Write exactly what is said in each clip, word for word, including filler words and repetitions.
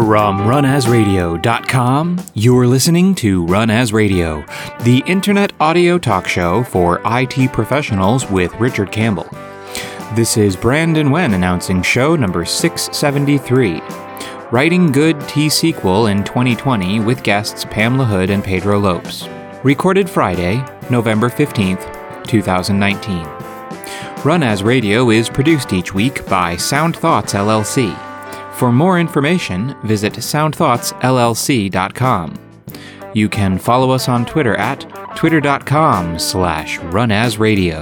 From run as radio dot com, you're listening to Run As Radio, the internet audio talk show for I T professionals with Richard Campbell. This is Brandon Wen announcing show number six seventy-three, Writing Good T-S Q L in twenty twenty with guests Pamela Hood and Pedro Lopes. Recorded Friday, November fifteenth, twenty nineteen. Run As Radio is produced each week by Sound Thoughts L L C. For more information, visit sound thoughts L L C dot com. You can follow us on Twitter at twitter.com slash runasradio.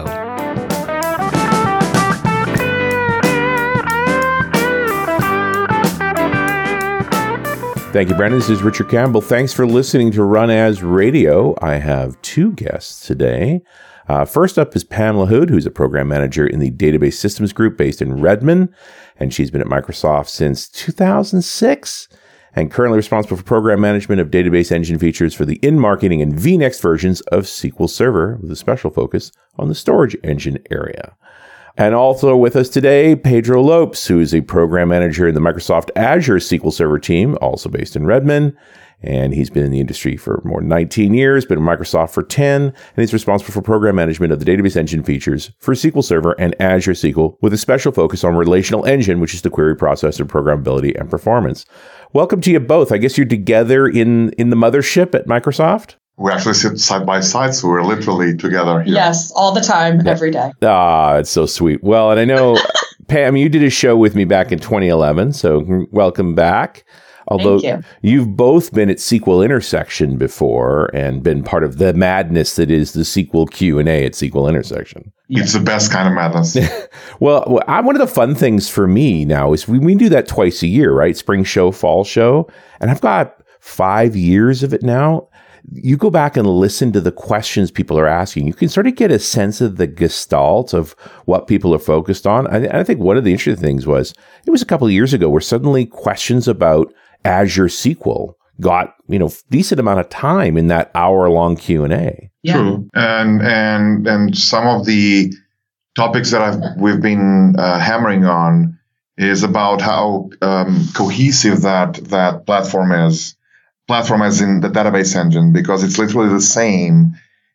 Thank you, Brandon. This is Richard Campbell. Thanks for listening to Run As Radio. I have two guests today. Uh, first up is Pamela Hood, who's a program manager in the Database Systems Group based in Redmond, and she's been at Microsoft since two thousand six and currently responsible for program management of database engine features for the in-marketing and V NEXT versions of S Q L Server, with a special focus on the storage engine area. And also with us today, Pedro Lopes, who is a program manager in the Microsoft Azure S Q L Server team, also based in Redmond. And he's been in the industry for more than nineteen years, been at Microsoft for ten, and he's responsible for program management of the database engine features for S Q L Server and Azure S Q L, with a special focus on Relational Engine, which is the query processor, programmability, and performance. Welcome to you both. I guess you're together in, in the mothership at Microsoft? We actually sit side by side, so we're literally together here. Yes, all the time, yeah. Every day. Ah, it's so sweet. Well, and I know, Pam, you did a show with me back in twenty eleven, so welcome back. Although Thank you. You've both been at S Q L Intersection before and been part of the madness that is the S Q L Q and A at S Q L Intersection. It's the best kind of madness. well, I, one of the fun things for me now is we, we do that twice a year, right? Spring show, fall show. And I've got five years of it now. You go back and listen to the questions people are asking. You can sort of get a sense of the gestalt of what people are focused on. I, I think one of the interesting things was, it was a couple of years ago where suddenly questions about Azure S Q L got, you know, decent amount of time in that hour-long Q and A. Yeah. True, and and and some of the topics that I've we've been uh, hammering on is about how um, cohesive that that platform is. Platform as in the database engine, because it's literally the same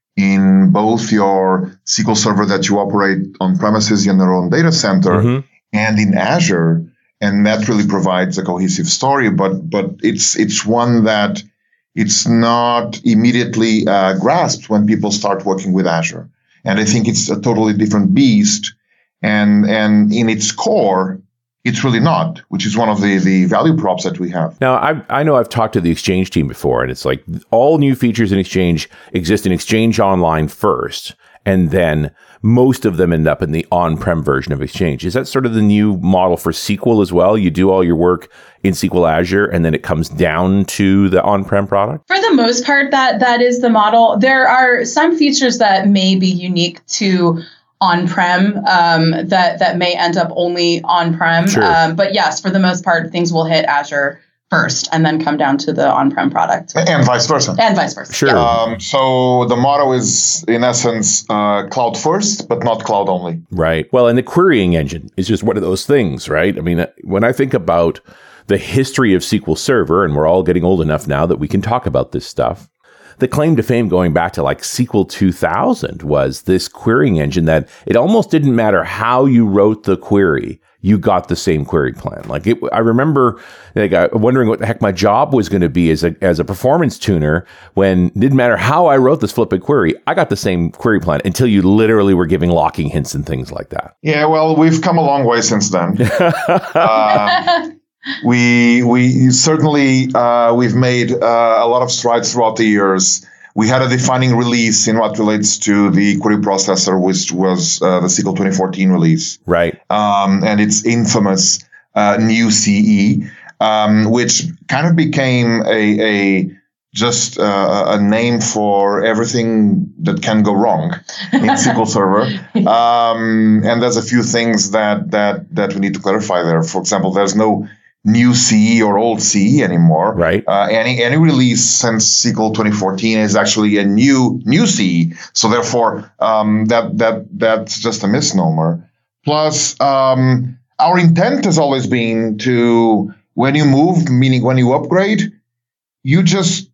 in both your S Q L Server that you operate on premises in your own data center mm-hmm. and in Azure. And that really provides a cohesive story, but but it's it's one that it's not immediately uh, grasped when people start working with Azure. And I think it's a totally different beast. And and in its core, it's really not, which is one of the, the value props that we have. Now, I I know I've talked to the Exchange team before, and it's like all new features in Exchange exist in Exchange Online first, and then most of them end up in the on-prem version of Exchange. Is that sort of the new model for S Q L as well? You do all your work in S Q L Azure, and then it comes down to the on-prem product? For the most part, that that is the model. There are some features that may be unique to on-prem um, that, that may end up only on-prem. Sure. Um, but yes, for the most part, things will hit Azure first and then come down to the on-prem product. And vice versa. And vice versa. Sure. Yeah. Um, so the motto is, in essence, uh, cloud first, but not cloud only. Right. Well, and the querying engine is just one of those things, right? I mean, when I think about the history of S Q L Server, and we're all getting old enough now that we can talk about this stuff, the claim to fame going back to like S Q L two thousand was this querying engine that it almost didn't matter how you wrote the query, you got the same query plan. Like it, I remember like, uh, wondering what the heck my job was going to be as a as a performance tuner when it didn't matter how I wrote this flippant query, I got the same query plan until you literally were giving locking hints and things like that. Yeah, well, we've come a long way since then. uh, we we certainly uh, we've made uh, a lot of strides throughout the years. We had a defining release in what relates to the query processor, which was uh, the S Q L twenty fourteen release. Right. Um, and its infamous uh, new C E, um, which kind of became a, a just uh, a name for everything that can go wrong in S Q L Server. Um, and there's a few things that, that, that we need to clarify there. For example, there's no new C E or old C E anymore. Right. Uh, any any release since S Q L twenty fourteen is actually a new new C E. So therefore, um, that that that's just a misnomer. Plus, um, our intent has always been to when you move, meaning when you upgrade, you just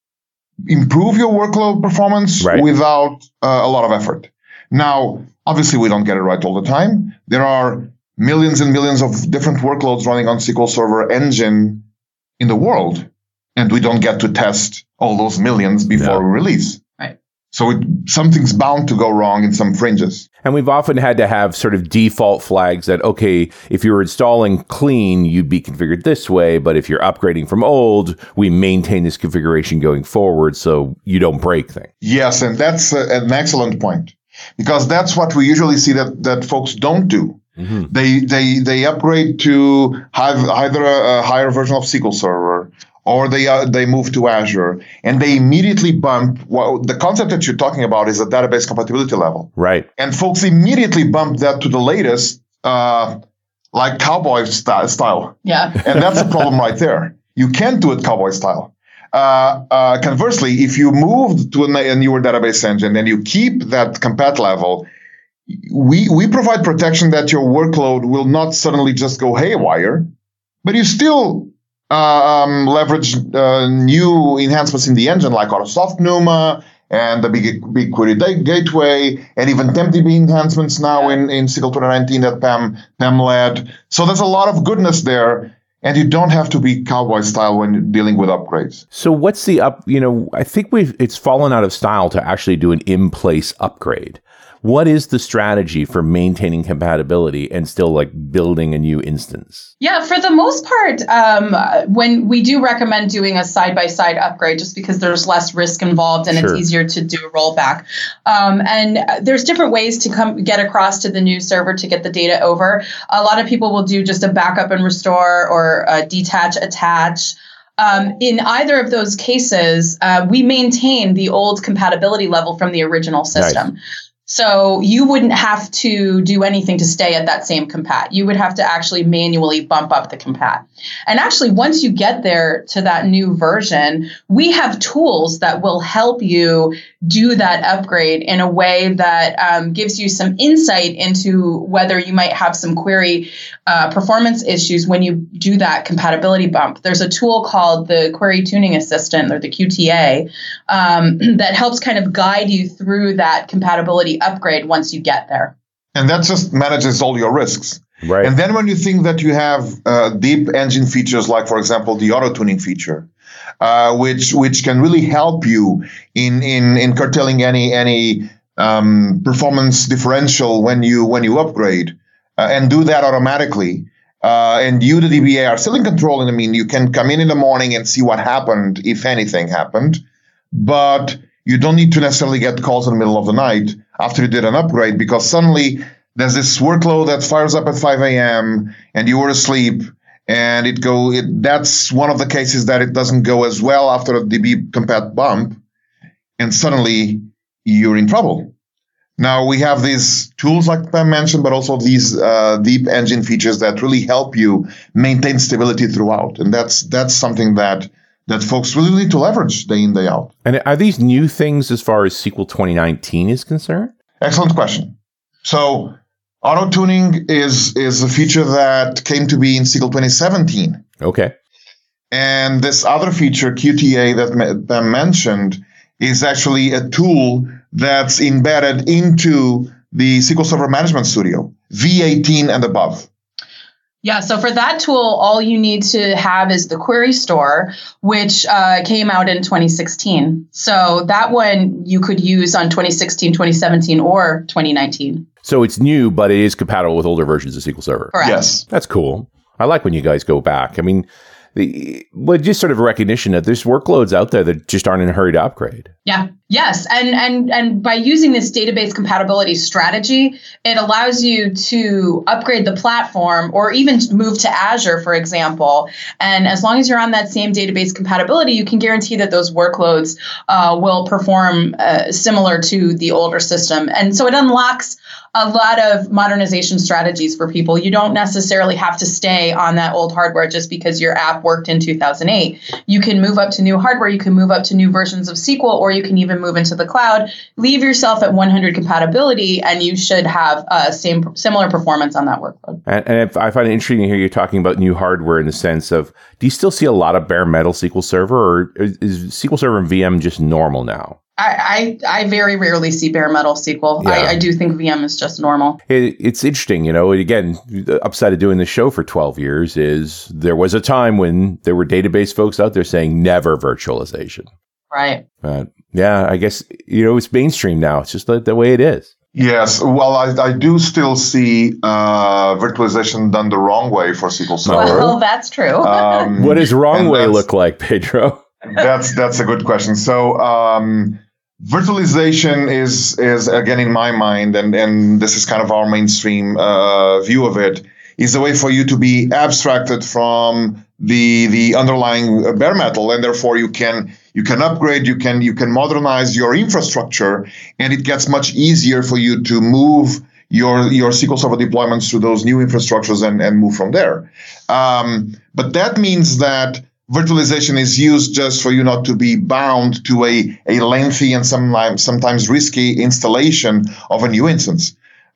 improve your workload performance right. without uh, a lot of effort. Now, obviously, we don't get it right all the time. There are millions and millions of different workloads running on S Q L Server Engine in the world, and we don't get to test all those millions before no. we release. Right. So it, something's bound to go wrong in some fringes. And we've often had to have sort of default flags that, okay, if you're installing clean, you'd be configured this way. But if you're upgrading from old, we maintain this configuration going forward so you don't break things. Yes, and that's a, an excellent point, because that's what we usually see that, that folks don't do. Mm-hmm. They they they upgrade to have either a, a higher version of S Q L Server, or they uh, they move to Azure, and they immediately bump. Well, the concept that you're talking about is a database compatibility level, right? And folks immediately bump that to the latest, uh, like cowboy st- style. Yeah, and that's the problem right there. You can't do it cowboy style. Uh, uh, conversely, if you move to a, a newer database engine and you keep that compat level, we we provide protection that your workload will not suddenly just go haywire, but you still uh, um, leverage uh, new enhancements in the engine like Autosoft Numa and the big BigQuery Gateway, and even TempDB enhancements now in, in S Q L twenty nineteen that Pam Pam led. So there's a lot of goodness there. And you don't have to be cowboy style when you're dealing with upgrades. So what's the up, you know, I think we've, it's fallen out of style to actually do an in-place upgrade. What is the strategy for maintaining compatibility and still like building a new instance? Yeah, for the most part, um, when we do recommend doing a side-by-side upgrade, just because there's less risk involved and Sure. it's easier to do a rollback. Um, and there's different ways to come get across to the new server to get the data over. A lot of people will do just a backup and restore, or a detach, attach. Um, in either of those cases, uh, we maintain the old compatibility level from the original system. Nice. So you wouldn't have to do anything to stay at that same compat. You would have to actually manually bump up the compat. And actually, once you get there to that new version, we have tools that will help you do that upgrade in a way that um, gives you some insight into whether you might have some query uh, performance issues when you do that compatibility bump. There's a tool called the Query Tuning Assistant, or the Q T A, um, that helps kind of guide you through that compatibility upgrade once you get there. And that just manages all your risks. Right. And then when you think that you have uh, deep engine features, like, for example, the auto-tuning feature, uh, which which can really help you in in, in curtailing any any um, performance differential when you when you upgrade, uh, and do that automatically. Uh, and you, the D B A, are still in control. And I mean, you can come in in the morning and see what happened, if anything happened, but you don't need to necessarily get calls in the middle of the night after you did an upgrade, because suddenly there's this workload that fires up at five a.m. and you were asleep, and it go. It, that's one of the cases that it doesn't go as well after a D B compat bump, and suddenly you're in trouble. Now we have these tools like I mentioned, but also these uh, deep engine features that really help you maintain stability throughout, and that's that's something that that folks really need to leverage day in, day out. And are these new things as far as S Q L twenty nineteen is concerned? Excellent question. So auto-tuning is is a feature that came to be in S Q L twenty seventeen. Okay. And this other feature, Q T A, that Pam mentioned, is actually a tool that's embedded into the S Q L Server Management Studio, V eighteen and above. Yeah, so for that tool, all you need to have is the query store, which uh, came out in twenty sixteen. So that one you could use on twenty sixteen, twenty seventeen, or twenty nineteen. So it's new, but it is compatible with older versions of S Q L Server. Correct. Yes. That's cool. I like when you guys go back. I mean, the, well, just sort of recognition that there's workloads out there that just aren't in a hurry to upgrade. Yeah. Yes. And and and by using this database compatibility strategy, it allows you to upgrade the platform or even move to Azure, for example. And as long as you're on that same database compatibility, you can guarantee that those workloads uh, will perform uh, similar to the older system. And so it unlocks a lot of modernization strategies for people. You don't necessarily have to stay on that old hardware just because your app worked in two thousand eight. You can move up to new hardware. You can move up to new versions of S Q L, or you can even to move into the cloud, leave yourself at one hundred compatibility, and you should have uh, same similar performance on that workload. And, and I find it interesting to hear you talking about new hardware in the sense of, do you still see a lot of bare metal S Q L Server, or is, is S Q L Server and V M just normal now? I, I, I very rarely see bare metal S Q L. Yeah. I, I do think V M is just normal. It, it's interesting, you know, again, the upside of doing this show for twelve years is there was a time when there were database folks out there saying never virtualization. Right. But yeah, I guess, you know, it's mainstream now. It's just the, the way it is. Yes. Well, I, I do still see uh, virtualization done the wrong way for S Q L Server. Well, that's true. um, what does wrong way look like, Pedro? That's that's a good question. So, um, virtualization is, is again, in my mind, and, and this is kind of our mainstream uh, view of it, is a way for you to be abstracted from the the underlying bare metal, and therefore you can you can upgrade, you can you can modernize your infrastructure, and it gets much easier for you to move your your S Q L Server deployments to those new infrastructures and, and move from there. Um, but that means that virtualization is used just for you not to be bound to a, a lengthy and sometimes sometimes risky installation of a new instance.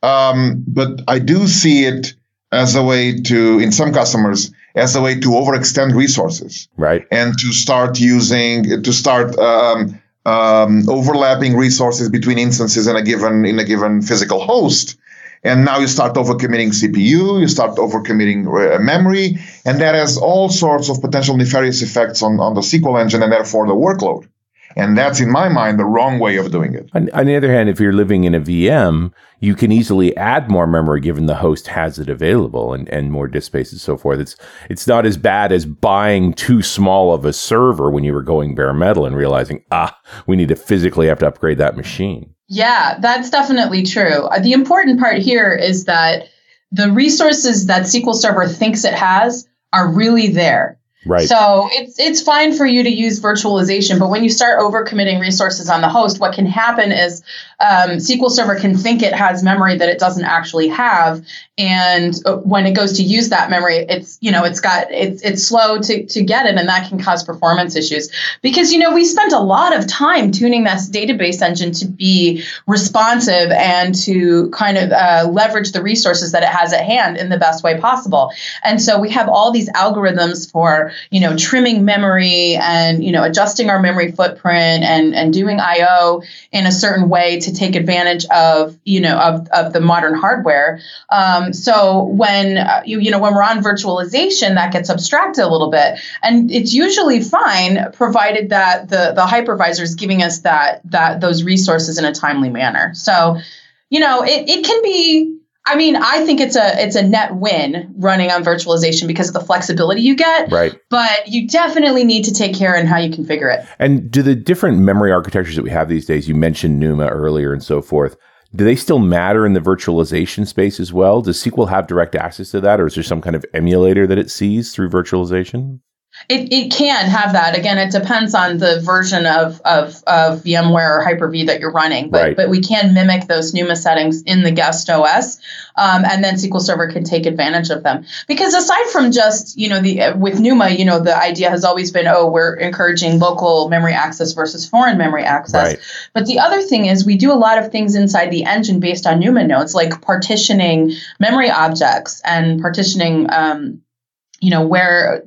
Um, but I do see it as a way to, in some customers, as a way to overextend resources, right? And to start using, to start um, um, overlapping resources between instances in a given in a given physical host. And now you start overcommitting C P U, you start overcommitting uh, memory, and that has all sorts of potential nefarious effects on, on the S Q L engine and therefore the workload. And that's, in my mind, the wrong way of doing it. On, on the other hand, if you're living in a V M, you can easily add more memory given the host has it available, and, and more disk space and so forth. It's it's not as bad as buying too small of a server when you were going bare metal and realizing, ah, we need to physically have to upgrade that machine. Yeah, that's definitely true. The important part here is that the resources that S Q L Server thinks it has are really there. Right. So it's it's fine for you to use virtualization, but when you start overcommitting resources on the host, what can happen is um, S Q L Server can think it has memory that it doesn't actually have, and when it goes to use that memory, it's you know it's got it's it's slow to to get it, and that can cause performance issues. Because you know we spent a lot of time tuning this database engine to be responsive and to kind of uh, leverage the resources that it has at hand in the best way possible. And so we have all these algorithms for you know, trimming memory and, you know, adjusting our memory footprint and, and doing I O in a certain way to take advantage of, you know, of, of the modern hardware. Um, so when, uh, you, you know, when we're on virtualization, that gets abstracted a little bit, and it's usually fine, provided that the, the hypervisor is giving us that, that, those resources in a timely manner. So, you know, it, it can be, I mean, I think it's a it's a net win running on virtualization because of the flexibility you get. Right. But you definitely need to take care in how you configure it. And do the different memory architectures that we have these days, you mentioned NUMA earlier and so forth, do they still matter in the virtualization space as well? Does S Q L have direct access to that, or is there some kind of emulator that it sees through virtualization? It it can have that. Again, it depends on the version of of, of VMware or Hyper-V that you're running. But right. but we can mimic those NUMA settings in the guest O S, um, and then S Q L Server can take advantage of them. Because aside from just you know the with NUMA, you know the idea has always been, oh, we're encouraging local memory access versus foreign memory access. Right. But the other thing is we do a lot of things inside the engine based on NUMA nodes, like partitioning memory objects and partitioning. Um, you know, where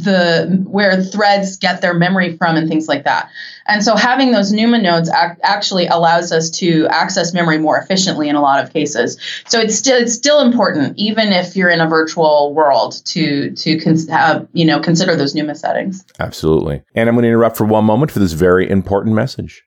the where threads get their memory from and things like that. And so having those NUMA nodes ac- actually allows us to access memory more efficiently in a lot of cases. So it's still it's still important, even if you're in a virtual world, to to cons- have, you know consider those NUMA settings. Absolutely. And I'm going to interrupt for one moment for this very important message.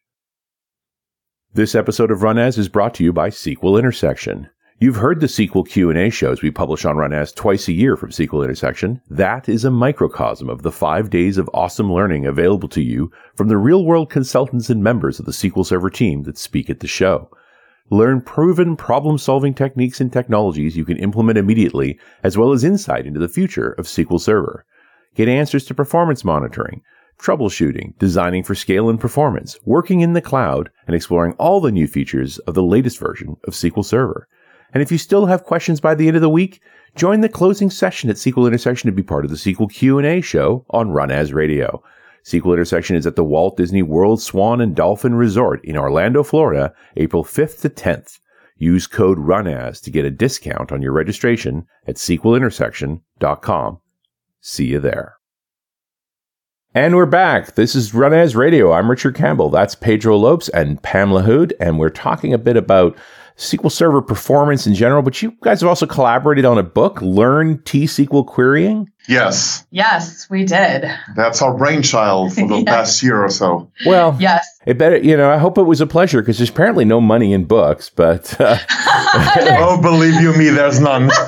This episode of Run As is brought to you by S Q L Intersection. You've heard the S Q L Q and A shows we publish on Run As twice a year from S Q L Intersection. That is a microcosm of the five days of awesome learning available to you from the real-world consultants and members of the S Q L Server team that speak at the show. Learn proven problem-solving techniques and technologies you can implement immediately, as well as insight into the future of S Q L Server. Get answers to performance monitoring, troubleshooting, designing for scale and performance, working in the cloud, and exploring all the new features of the latest version of S Q L Server. And if you still have questions by the end of the week, join the closing session at S Q L Intersection to be part of the S Q L Q and A show on Run As Radio. S Q L Intersection is at the Walt Disney World Swan and Dolphin Resort in Orlando, Florida, April fifth to tenth. Use code RUNAS to get a discount on your registration at S Q L intersection dot com. See you there. And we're back. This is Run As Radio. I'm Richard Campbell. That's Pedro Lopes and Pam LaHood. And we're talking a bit about S Q L Server performance in general. But you guys have also collaborated on a book, Learn T-S Q L Querying. Yes. Yes, we did. That's our brainchild for the yes. past year or so. Well, yes. It better, you know, I hope it was a pleasure because there's apparently no money in books, but. Uh, oh, believe you me, there's none. no,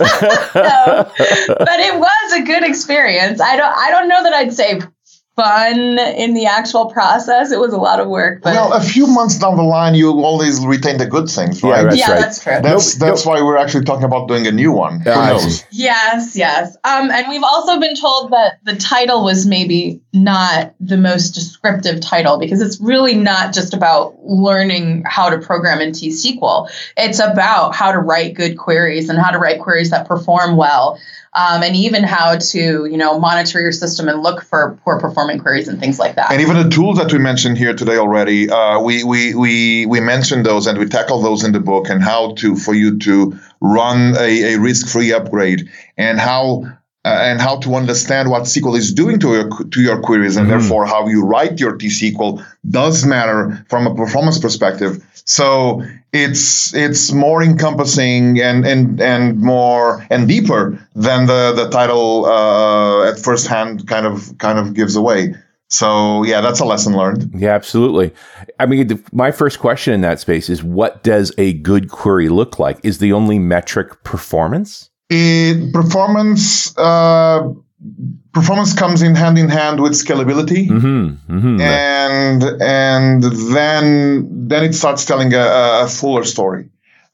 but it was a good experience. I don't, I don't know that I'd say fun in the actual process. It was a lot of work. But well, a few months down the line, you always retain the good things, right? Yeah, that's, yeah, right. that's true. That's nope, that's nope. why we're actually talking about doing a new one. Who Uh, knows? Yes, yes. Um, and we've also been told that the title was maybe not the most descriptive title because it's really not just about learning how to program in T-S Q L. It's about how to write good queries and how to write queries that perform well. Um, and even how to, you know, monitor your system and look for poor performing queries and things like that. And even the tools that we mentioned here today already, uh, we we we we mentioned those and we tackle those in the book and how to for you to run a, a risk-free upgrade and how uh, and how to understand what S Q L is doing to your to your queries and mm-hmm. therefore how you write your T-S Q L does matter from a performance perspective. So it's it's more encompassing and and and more and deeper than the the title uh, at first hand kind of kind of gives away. So yeah, that's a lesson learned. Yeah, absolutely. I mean, the, my first question in that space is, what does a good query look like? Is the only metric performance? It, performance uh, performance comes in hand in hand with scalability, mm-hmm, mm-hmm. and and then then it starts telling a, a fuller story.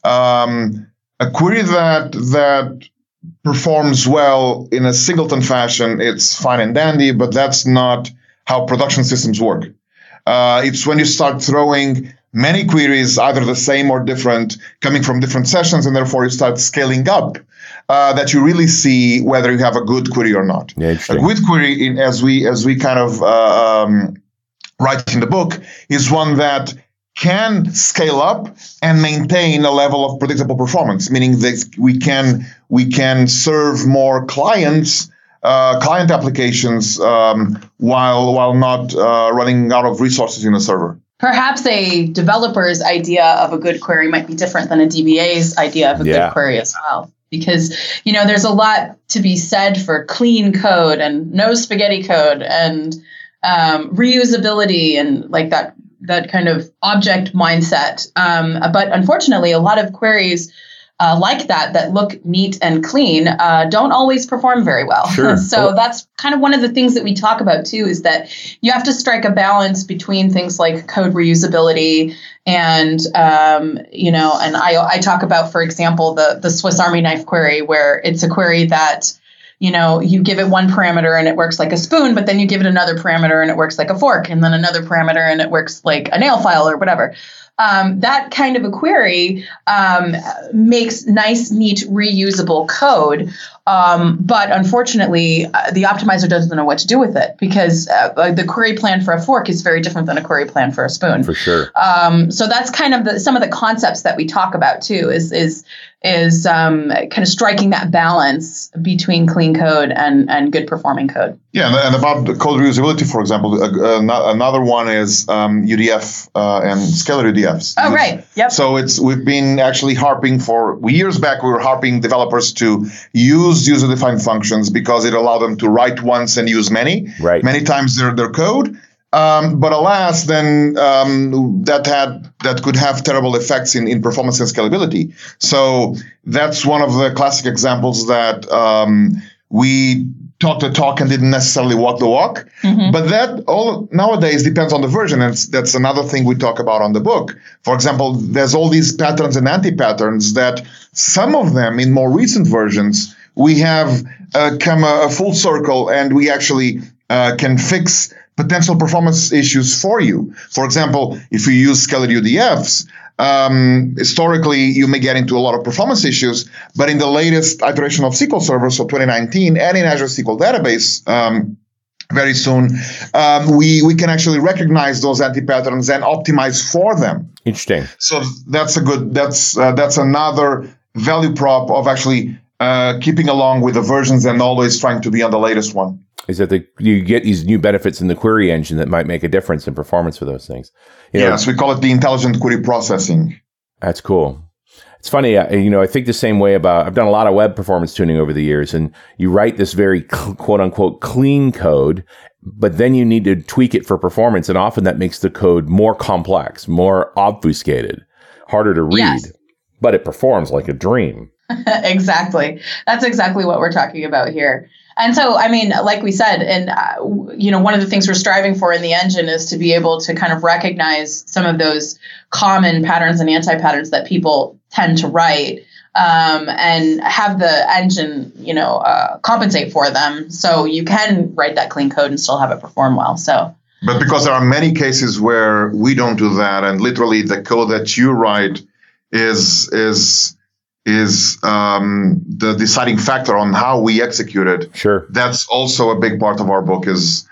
Um, a query that that performs well in a singleton fashion, it's fine and dandy, but that's not how production systems work. Uh, it's when you start throwing many queries, either the same or different, coming from different sessions, and therefore you start scaling up, uh, that you really see whether you have a good query or not. Yeah, a good query, in, as we as we kind of uh, um, write in the book, is one that can scale up and maintain a level of predictable performance, meaning that we can we can serve more clients, uh, client applications, um, while while not uh, running out of resources in a server. Perhaps a developer's idea of a good query might be different than a D B A's idea of a yeah. good query as well. Because, you know, there's a lot to be said for clean code and no spaghetti code and um, reusability and like that that kind of object mindset. Um, but unfortunately, a lot of queries uh, like that, that look neat and clean, uh, don't always perform very well. Sure. So oh. that's kind of one of the things that we talk about, too, is that you have to strike a balance between things like code reusability and, um, you know, and I, I talk about, for example, the, the Swiss Army knife query, where it's a query that, you know, you give it one parameter and it works like a spoon, but then you give it another parameter and it works like a fork, and then another parameter and it works like a nail file or whatever. Um, that kind of a query um, makes nice, neat, reusable code. Um, but unfortunately, uh, the optimizer doesn't know what to do with it, because uh, the query plan for a fork is very different than a query plan for a spoon. For sure. Um, so that's kind of the, some of the concepts that we talk about too, is is is um, kind of striking that balance between clean code and, and good performing code. Yeah, and, and about the code reusability, for example, uh, uh, another one is um, U D F uh, and scalar U D Fs. Oh, right. Yep. So it's we've been actually harping for years back. We were harping developers to use user-defined functions because it allowed them to write once and use many, right. many times their their code. Um, but alas, then um, that had that could have terrible effects in, in performance and scalability. So that's one of the classic examples that um, we talked the talk and didn't necessarily walk the walk. Mm-hmm. But that all nowadays depends on the version, and that's another thing we talk about on the book. For example, there's all these patterns and anti-patterns that some of them in more recent versions we have uh, come a, a full circle, and we actually uh, can fix potential performance issues for you. For example, if you use scalar U D Fs, um, historically you may get into a lot of performance issues, but in the latest iteration of S Q L Server, so twenty nineteen, and in Azure S Q L Database, um, very soon, um, we, we can actually recognize those anti-patterns and optimize for them. Interesting. So that's a good, that's uh, that's another value prop of actually uh, keeping along with the versions and always trying to be on the latest one. Is that the, you get these new benefits in the query engine that might make a difference in performance for those things. You yes, know, we call it the intelligent query processing. That's cool. It's funny, uh, you know, I think the same way about, I've done a lot of web performance tuning over the years, and you write this very cl- quote unquote clean code, but then you need to tweak it for performance. And often that makes the code more complex, more obfuscated, harder to read, yes. But it performs like a dream. Exactly. That's exactly what we're talking about here. And so, I mean, like we said, and, uh, you know, one of the things we're striving for in the engine is to be able to kind of recognize some of those common patterns and anti-patterns that people tend to write, um, and have the engine, you know, uh, compensate for them. So you can write that clean code and still have it perform well. So, but because there are many cases where we don't do that, and literally the code that you write is is is um, the deciding factor on how we execute it. Sure. That's also a big part of our book is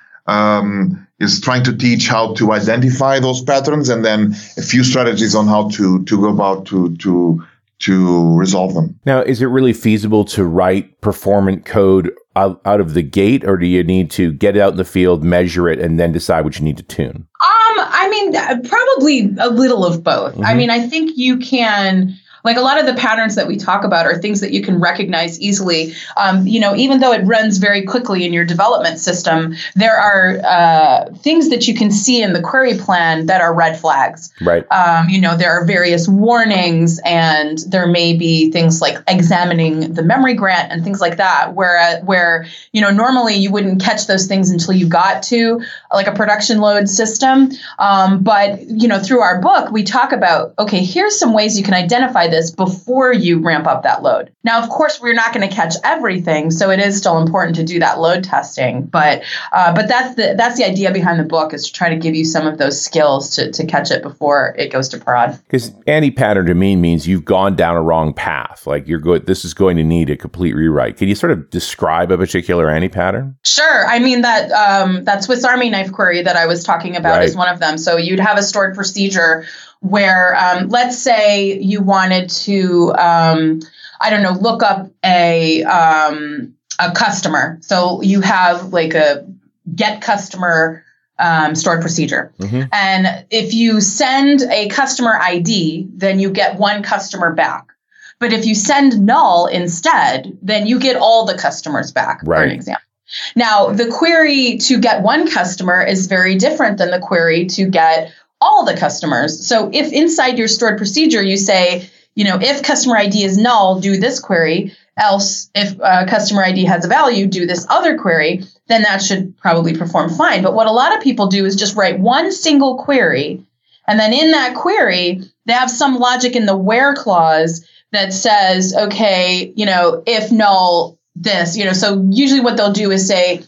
um, is trying to teach how to identify those patterns and then a few strategies on how to to go about to to to resolve them. Now, is it really feasible to write performant code out, out of the gate, or do you need to get it out in the field, measure it, and then decide what you need to tune? Um, I mean, probably a little of both. Mm-hmm. I mean, I think you can... Like a lot of the patterns that we talk about are things that you can recognize easily. Um, you know, even though it runs very quickly in your development system, there are uh, things that you can see in the query plan that are red flags. Right. Um, you know, there are various warnings, and there may be things like examining the memory grant and things like that, where where you know normally you wouldn't catch those things until you got to like a production load system. Um, but you know, through our book, we talk about, okay, here's some ways you can identify this before you ramp up that load. Now, of course, we're not going to catch everything, so it is still important to do that load testing. But uh, but that's the that's the idea behind the book, is to try to give you some of those skills to to catch it before it goes to prod. Because anti-pattern to me means you've gone down a wrong path. Like you're good. This is going to need a complete rewrite. Can you sort of describe a particular anti-pattern? Sure. I mean that um, that Swiss Army knife query that I was talking about right. is one of them. So you'd have a stored procedure where, um, let's say you wanted to, um, I don't know, look up a um, a customer. So you have like a get customer um, stored procedure. Mm-hmm. And if you send a customer I D, then you get one customer back. But if you send null instead, then you get all the customers back, right. for an example. Now, the query to get one customer is very different than the query to get all the customers. So if inside your stored procedure, you say, you know, if customer I D is null, do this query, else if uh, customer I D has a value, do this other query, then that should probably perform fine. But what a lot of people do is just write one single query. And then in that query, they have some logic in the where clause that says, okay, you know, if null, this, you know, so usually what they'll do is say,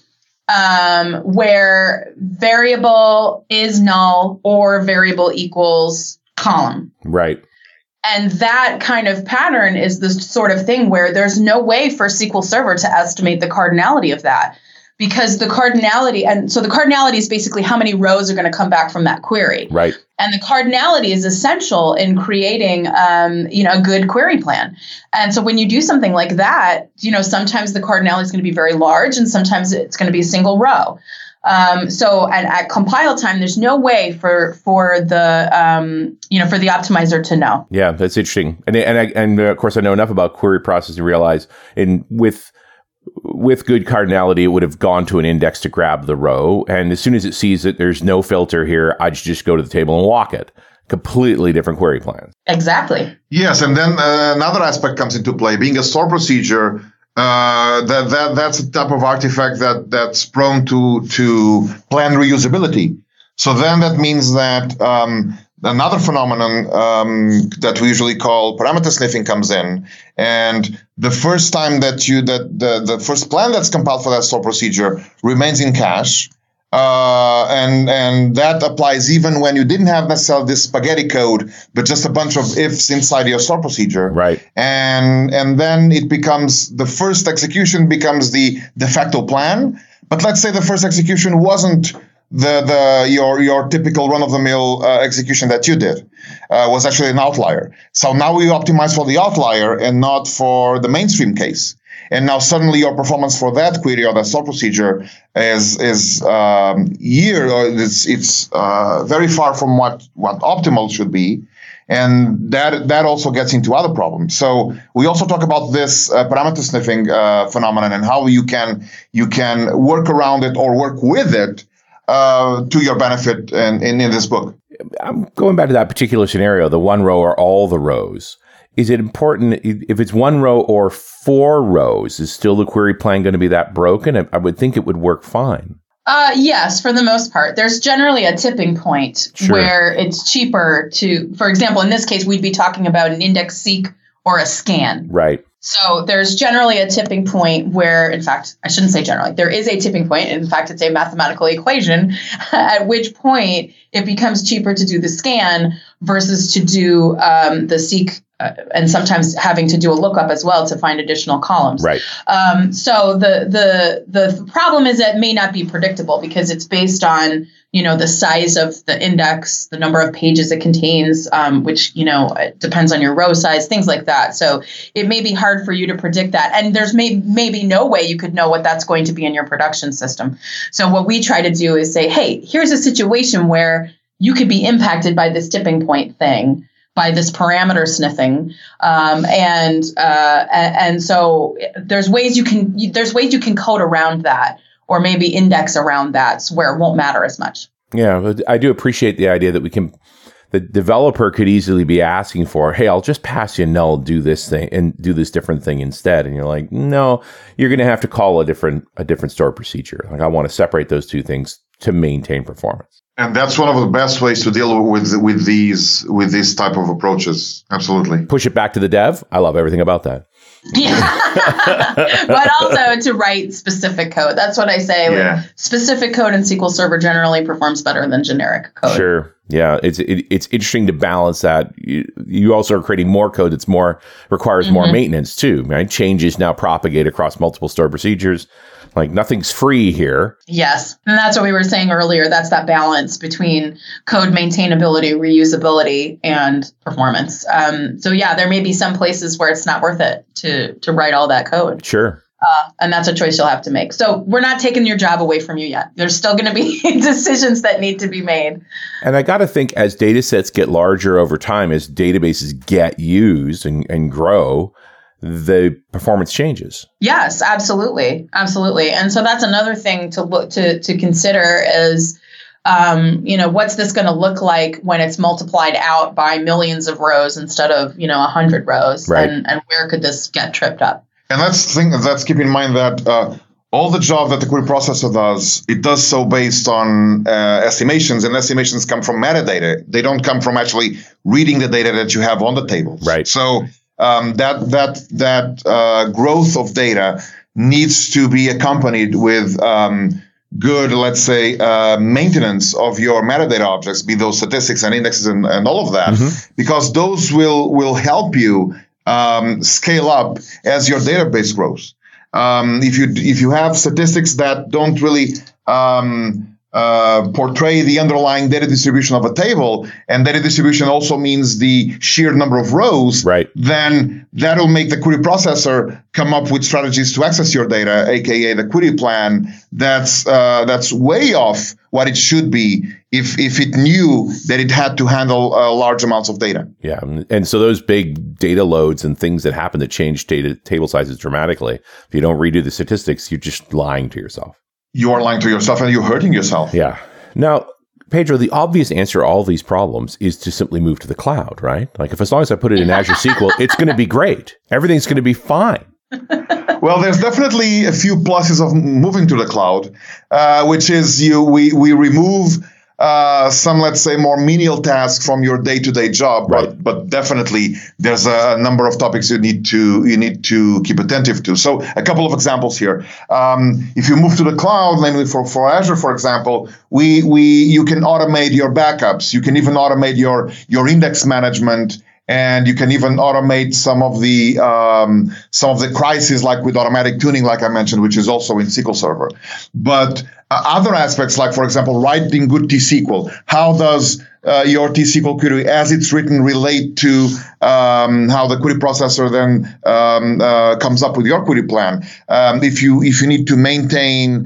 Um, where variable is null or variable equals column. Right. And that kind of pattern is the sort of thing where there's no way for S Q L Server to estimate the cardinality of that, because the cardinality, and so the cardinality is basically how many rows are going to come back from that query. Right. And the cardinality is essential in creating, um, you know, a good query plan. And so when you do something like that, you know, sometimes the cardinality is going to be very large, and sometimes it's going to be a single row. Um, so and at compile time, there's no way for for the um, you know for the optimizer to know. Yeah, that's interesting. And and I, and of course I know enough about query processing to realize in with. With good cardinality, it would have gone to an index to grab the row. And as soon as it sees that there's no filter here, I'd just go to the table and walk it. Completely different query plans. Exactly. Yes. And then uh, another aspect comes into play. Being a store procedure, uh, that, that that's a type of artifact that that's prone to, to plan reusability. So then that means that um, another phenomenon um, that we usually call parameter sniffing comes in, and the first time that you that the, the first plan that's compiled for that store procedure remains in cache, uh, and and that applies even when you didn't have necessarily this spaghetti code, but just a bunch of ifs inside your store procedure. Right. And and then it becomes the first execution becomes the de facto plan. but let's say the first execution wasn't the the your your typical run-of-the-mill uh, execution that you did, uh, was actually an outlier. So now we optimize for the outlier and not for the mainstream case. And now suddenly your performance for that query or that store procedure is is um, year or it's it's uh, very far from what what optimal should be. And that that also gets into other problems. So we also talk about this uh, parameter sniffing uh, phenomenon and how you can you can work around it or work with it uh, to your benefit in, in, in this book. I'm going back to that particular scenario, the one row or all the rows. Is it important if it's one row or four rows? Is still the query plan going to be that broken? I would think it would work fine. Uh, yes, for the most part. There's generally a tipping point sure. where it's cheaper to, for example, in this case, we'd be talking about an index seek or a scan. Right. So there's generally a tipping point where, in fact, I shouldn't say generally, there is a tipping point. In fact, it's a mathematical equation at which point it becomes cheaper to do the scan versus to do um, the seek. Uh, and sometimes having to do a lookup as well to find additional columns. Right. Um, so the the the problem is that it may not be predictable because it's based on, you know, the size of the index, the number of pages it contains, um, which, you know, it depends on your row size, things like that. So it may be hard for you to predict that. And there's may, maybe no way you could know what that's going to be in your production system. So what we try to do is say, hey, here's a situation where you could be impacted by this tipping point thing, by this parameter sniffing, um, and uh, and so there's ways you can there's ways you can code around that, or maybe index around that, where it won't matter as much. Yeah, I do appreciate the idea that we can. The developer could easily be asking for, "Hey, I'll just pass you null, do this thing, and do this different thing instead." And you're like, "No, you're going to have to call a different a different store procedure. Like I want to separate those two things to maintain performance." And that's one of the best ways to deal with with these with these type of approaches. Absolutely. Push it back to the dev. I love everything about that. Yeah, but also to write specific code. That's what I say. Yeah. Like, specific code in S Q L Server generally performs better than generic code. Sure. Yeah, it's it, it's interesting to balance that. You, you also are creating more code that's more requires mm-hmm. more maintenance too. Right? Changes now propagate across multiple store procedures. Like nothing's free here. Yes. And that's what we were saying earlier. That's that balance between code maintainability, reusability, and performance. Um, so yeah, there may be some places where it's not worth it to to write all that code. Sure. Uh, and that's a choice you'll have to make. So we're not taking your job away from you yet. There's still going to be decisions that need to be made. And I got to think as data sets get larger over time, as databases get used and, and grow, the performance changes. Yes, absolutely. Absolutely. And so that's another thing to look to to consider is, um, you know, what's this going to look like when it's multiplied out by millions of rows instead of, you know, a hundred rows? Right. And, and where could this get tripped up? And let's think, let's keep in mind that uh, all the job that the query processor does, it does so based on uh, estimations, and estimations come from metadata. They don't come from actually reading the data that you have on the tables. Right. So Um, that that that uh, growth of data needs to be accompanied with um, good, let's say, uh, maintenance of your metadata objects, be those statistics and indexes and, and all of that, mm-hmm. because those will will help you um, scale up as your database grows. Um, if you if you have statistics that don't really um, Uh, portray the underlying data distribution of a table, and data distribution also means the sheer number of rows, right. Then that'll make the query processor come up with strategies to access your data, aka the query plan. That's uh, that's way off what it should be if if it knew that it had to handle uh, large amounts of data. Yeah, and so those big data loads and things that happen that change data table sizes dramatically, if you don't redo the statistics, you're just lying to yourself. You are lying to yourself and you're hurting yourself. Yeah. Now, Pedro, the obvious answer to all these problems is to simply move to the cloud, right? Like if as long as I put it in Azure S Q L, it's going to be great. Everything's going to be fine. Well, there's definitely a few pluses of moving to the cloud, uh, which is you we we remove uh, some, let's say, more menial tasks from your day-to-day job, right. but but definitely there's a number of topics you need to you need to keep attentive to. So a couple of examples here. Um, if you move to the cloud, namely for, for Azure, for example, we we you can automate your backups. You can even automate your your index management and you can even automate some of the um, some of the crises, like with automatic tuning, like I mentioned, which is also in S Q L Server. But uh, other aspects, like for example, writing good T S Q L. How does uh, your T S Q L query, as it's written, relate to um, how the query processor then um, uh, comes up with your query plan? Um, if you if you need to maintain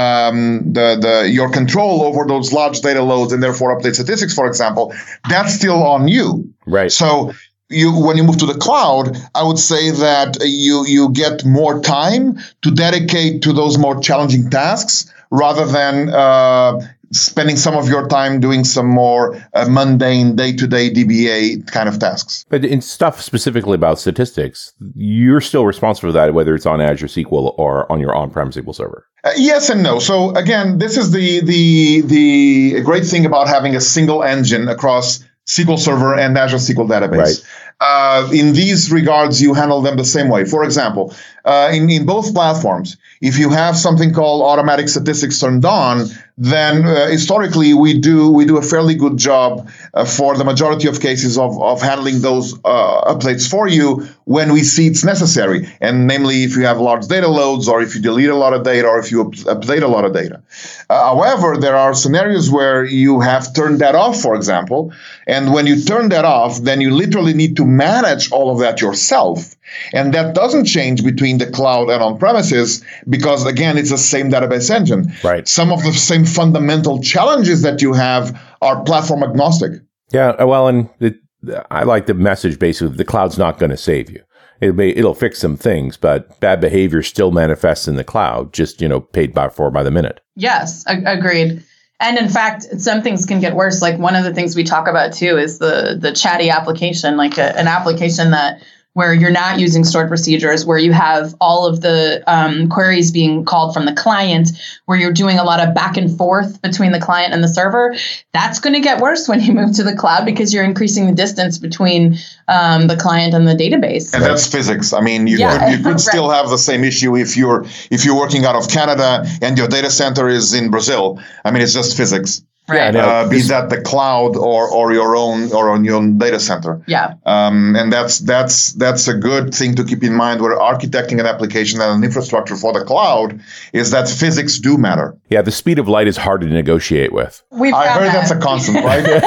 um, the the your control over those large data loads and therefore update statistics, for example, that's still on you. Right. So you, when you move to the cloud, I would say that you you get more time to dedicate to those more challenging tasks rather than uh, spending some of your time doing some more uh, mundane day-to-day D B A kind of tasks. But in stuff specifically about statistics, you're still responsible for that, whether it's on Azure S Q L or on your on-prem S Q L Server. Uh, yes and no. So again, this is the the the great thing about having a single engine across S Q L Server and Azure S Q L Database. Right. Uh, in these regards, you handle them the same way. For example, uh, in, in both platforms, if you have something called automatic statistics turned on, then uh, historically we do we do a fairly good job uh, for the majority of cases of, of handling those uh, updates for you when we see it's necessary. And namely, if you have large data loads, or if you delete a lot of data, or if you up- update a lot of data. Uh, however, there are scenarios where you have turned that off, for example. And when you turn that off, then you literally need to manage all of that yourself. And that doesn't change between the cloud and on-premises because, again, it's the same database engine. Right. Some of the same fundamental challenges that you have are platform agnostic. Yeah, well, and the, I like the message basically, the cloud's not going to save you. It'll, be, it'll fix some things, but bad behavior still manifests in the cloud, just, you know, paid by for by the minute. Yes, ag- agreed. And in fact, some things can get worse. Like one of the things we talk about too is the the chatty application, like a, an application that where you're not using stored procedures, where you have all of the um, queries being called from the client, where you're doing a lot of back and forth between the client and the server. That's going to get worse when you move to the cloud because you're increasing the distance between um, the client and the database. And that's physics. I mean, you Yeah, could, you could right. still have the same issue if you're if you're working out of Canada and your data center is in Brazil. I mean, it's just physics. Right. Yeah, Uh, be that the cloud or, or your own or on your own data center. Yeah. Um, and that's that's that's a good thing to keep in mind when architecting an application and an infrastructure for the cloud is that physics do matter. Yeah, the speed of light is hard to negotiate with. We've I found heard that. that's a constant,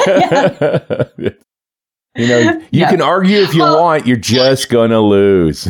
right? You know, you Yeah. can argue if you Well- want, you're just going to lose.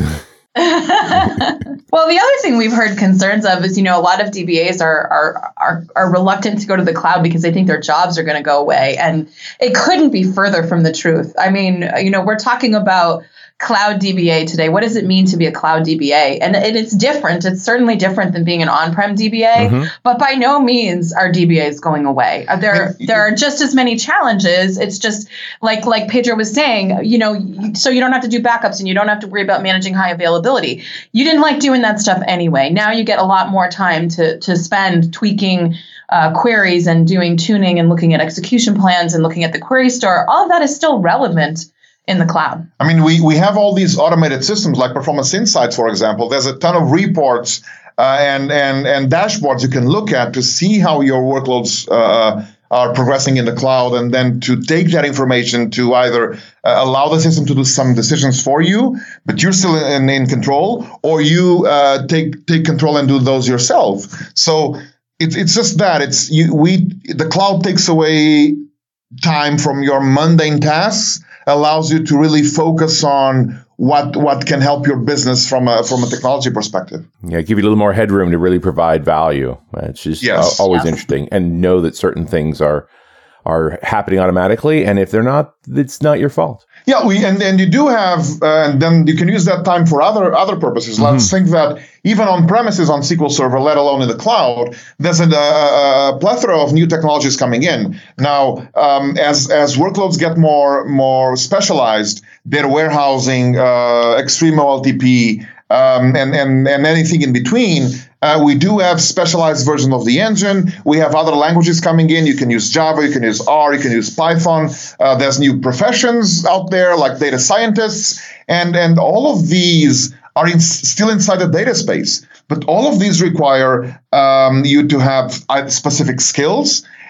Well, the other thing we've heard concerns of is, you know, a lot of D B As are are are, are reluctant to go to the cloud because they think their jobs are going to go away. And it couldn't be further from the truth. I mean, you know, we're talking about cloud D B A today. What does it mean to be a cloud D B A? And it, it's different. It's certainly different than being an on-prem D B A, Mm-hmm. but by no means are D B As going away. Uh, There, there are just as many challenges. It's just like, like Pedro was saying, you know, you- so you don't have to do backups and you don't have to worry about managing high availability. You didn't like doing that stuff anyway. Now you get a lot more time to, to spend tweaking uh, queries and doing tuning and looking at execution plans and looking at the query store. All of that is still relevant in the cloud. I mean, we, we have all these automated systems like Performance Insights, for example. There's a ton of reports uh, and, and, and dashboards you can look at to see how your workloads uh, are progressing in the cloud, and then to take that information to either uh, allow the system to do some decisions for you, but you're still in, in control, or you uh, take take control and do those yourself. So it's it's just that it's you we the cloud takes away time from your mundane tasks, allows you to really focus on what what can help your business from a from a technology perspective. Yeah, give you a little more headroom to really provide value. It's just Yes. al- always Yes. interesting, and know that certain things are are happening automatically, and if they're not, it's not your fault. Yeah, we and, and you do have, uh, and then you can use that time for other other purposes. Let's think that even on premises on S Q L Server, let alone in the cloud, there's a, a, a plethora of new technologies coming in. Now, um, as as workloads get more more specialized, data warehousing, uh, extreme O L T P, um, and and and anything in between. Uh, we do have specialized version of the engine. We have other languages coming in. You can use Java, you can use R, you can use Python. Uh, there's new professions out there like data scientists, and and all of these are in, still inside the data space. But all of these require um, you to have specific skills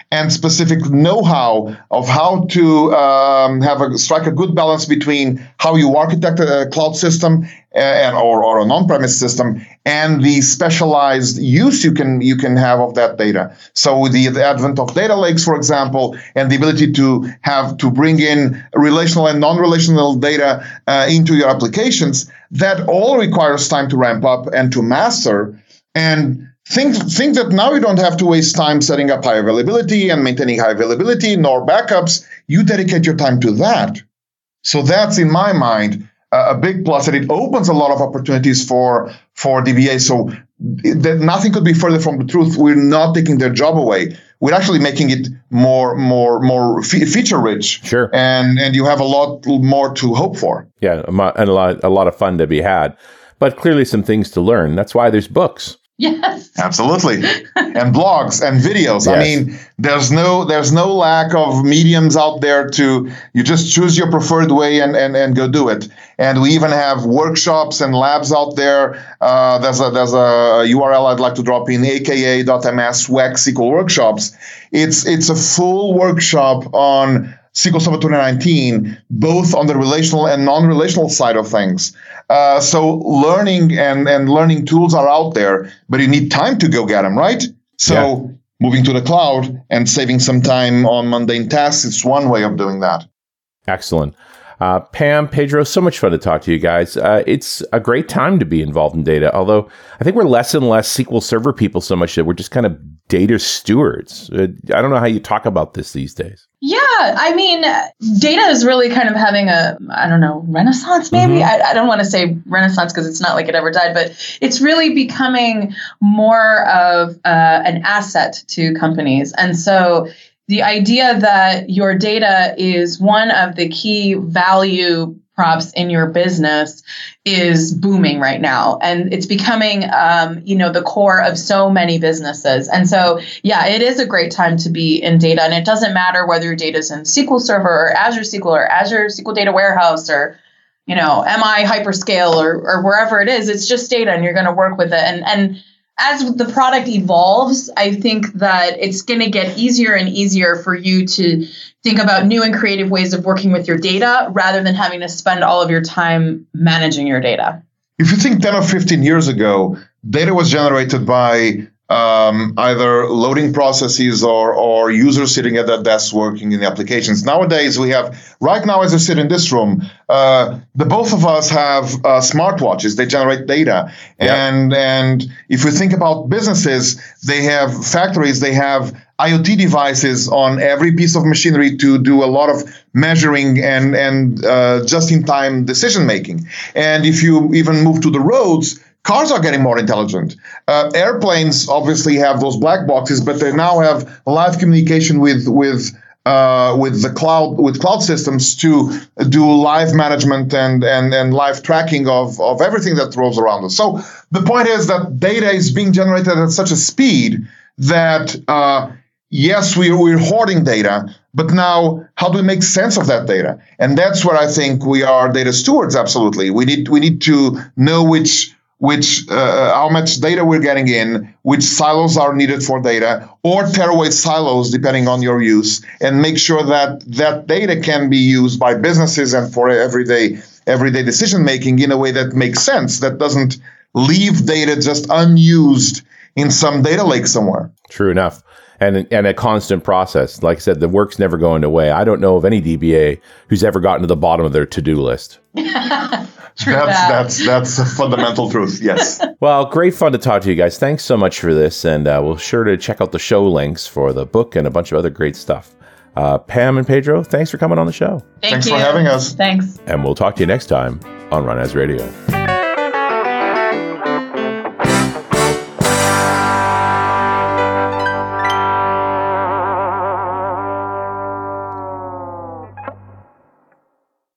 and specific know-how of how to um, have a strike a good balance between how you architect a cloud system and or, or an on-premise system and the specialized use you can you can have of that data. So the, the advent of data lakes, for example, and the ability to have to bring in relational and non-relational data uh, into your applications, that all requires time to ramp up and to master. And Think, think that now you don't have to waste time setting up high availability and maintaining high availability, nor backups. You dedicate your time to that. So that's, in my mind, a big plus, and it opens a lot of opportunities for, for D B A. So that nothing could be further from the truth. We're not taking their job away. We're actually making it more, more, more fe- feature rich. Sure. And and you have a lot more to hope for. Yeah, and a lot, a lot of fun to be had, but clearly some things to learn. That's why there's books. Yes, absolutely, and blogs and videos. Yes. I mean, there's no there's no lack of mediums out there to you just choose your preferred way and and, and go do it. And we even have workshops and labs out there. Uh, there's a there's a U R L I'd like to drop in, aka dot m s W E C S Q L workshops. It's it's a full workshop on S Q L Server twenty nineteen, both on the relational and non-relational side of things. Uh, so learning and, and learning tools are out there, but you need time to go get them, right? So yeah. Moving to the cloud and saving some time on mundane tasks is one way of doing that. Excellent. Uh, Pam, Pedro, so much fun to talk to you guys. Uh, it's a great time to be involved in data, although I think we're less and less S Q L Server people so much that we're just kind of data stewards. Uh, I don't know how you talk about this these days. Yeah, I mean, data is really kind of having a, I don't know, renaissance maybe? Mm-hmm. I, I don't want to say renaissance because it's not like it ever died, but it's really becoming more of uh, an asset to companies. And so the idea that your data is one of the key value props in your business is booming right now. And it's becoming, um, you know, the core of so many businesses. And so, yeah, it is a great time to be in data. And it doesn't matter whether your data is in S Q L Server or Azure S Q L or Azure S Q L Data Warehouse or, you know, M I Hyperscale or, or wherever it is, it's just data and you're going to work with it. And, and as the product evolves, I think that it's going to get easier and easier for you to think about new and creative ways of working with your data rather than having to spend all of your time managing your data. If you think ten or fifteen years ago, data was generated by um, either loading processes or, or users sitting at their desks working in the applications. Nowadays, we have, right now as I sit in this room, uh, the both of us have uh, smartwatches. They generate data. Yep. And, and if you think about businesses, they have factories, they have I O T devices on every piece of machinery to do a lot of measuring and, and uh, just-in-time decision-making. And if you even move to the roads, cars are getting more intelligent. Uh, airplanes obviously have those black boxes, but they now have live communication with with uh, with the cloud with cloud systems to do live management and and and live tracking of of everything that rolls around us. So the point is that data is being generated at such a speed that uh, yes, we we're hoarding data, but now how do we make sense of that data? And that's where I think we are data stewards. Absolutely, we need we need to know which. which uh, how much data we're getting in, which silos are needed for data, or tearaway silos, depending on your use, and make sure that that data can be used by businesses and for everyday everyday decision making in a way that makes sense, that doesn't leave data just unused in some data lake somewhere. True enough. And and a constant process. Like I said, the work's never going away. I don't know of any D B A who's ever gotten to the bottom of their to-do list. True that's that. that's that's a fundamental truth. Yes. Well, great fun to talk to you guys. Thanks so much for this, and uh, we'll sure to check out the show links for the book and a bunch of other great stuff. Uh, Pam and Pedro, thanks for coming on the show. Thank Thanks you. for having us. Thanks. And we'll talk to you next time on Run As Radio.